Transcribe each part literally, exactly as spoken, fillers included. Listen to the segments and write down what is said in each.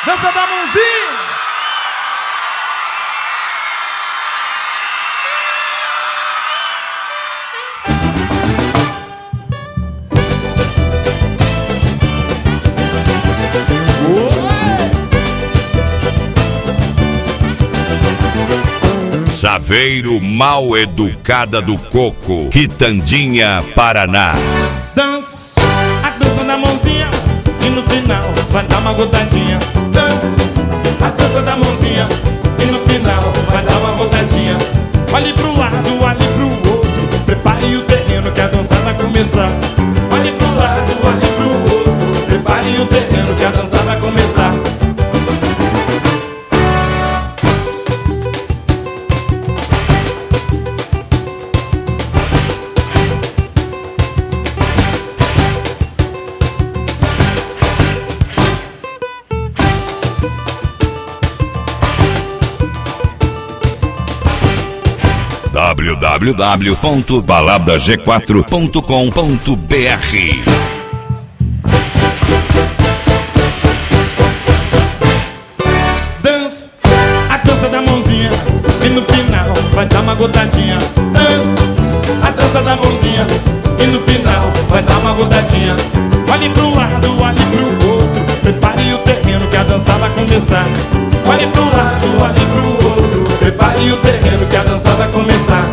Dança da mãozinha. Saveiro Mal Educada do Coco, Quitandinha, Paraná. Dança, a dança da mãozinha, e no final vai dar uma gotadinha. Dança, a dança da mãozinha, e no final vai dar uma gotadinha. Olhe pro lado, olhe pro outro, prepare o terreno que a dança vai começar. Olhe pro lado, olhe pro outro, prepare o terreno que a dança vai começar. w w w ponto balada g quatro ponto com ponto b r. Dança, a dança da mãozinha, e no final vai dar uma gotadinha. Dança, a dança da mãozinha, e no final vai dar uma gotadinha. Olhe pro lado, olhe pro outro, prepare o terreno que a dança vai começar. Olhe pro lado, olhe pro outro, prepare o terreno que a dança vai começar.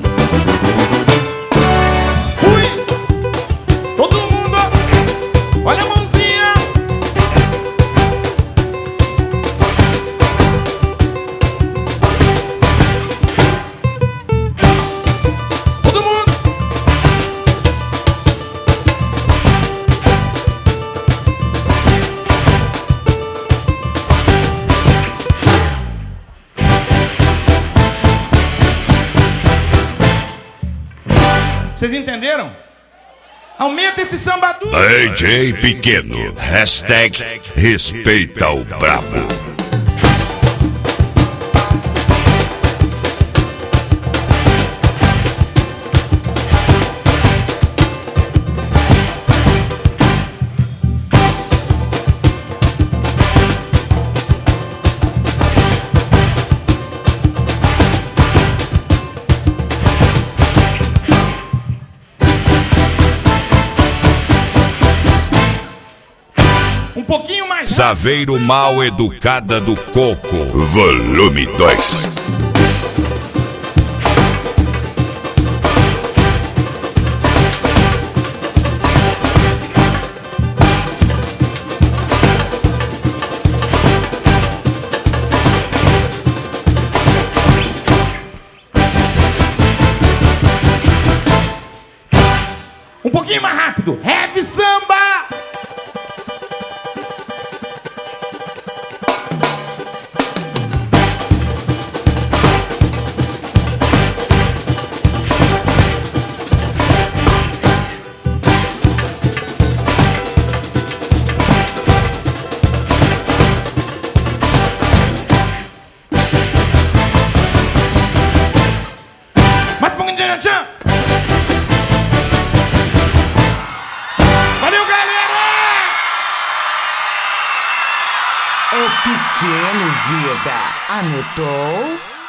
Fui! Todo mundo, olha a mãozinha. Todo mundo. Vocês entenderam? Aumenta esse samba duro. D J Pequeno, hashtag respeita o brabo. Um pouquinho mais. Saveiro Mal Educada do Coco, volume dois. Um pouquinho mais rápido. Heavy samba. Mais um pouquinho de tchan. Valeu, galera! O Pequeno Vida anotou?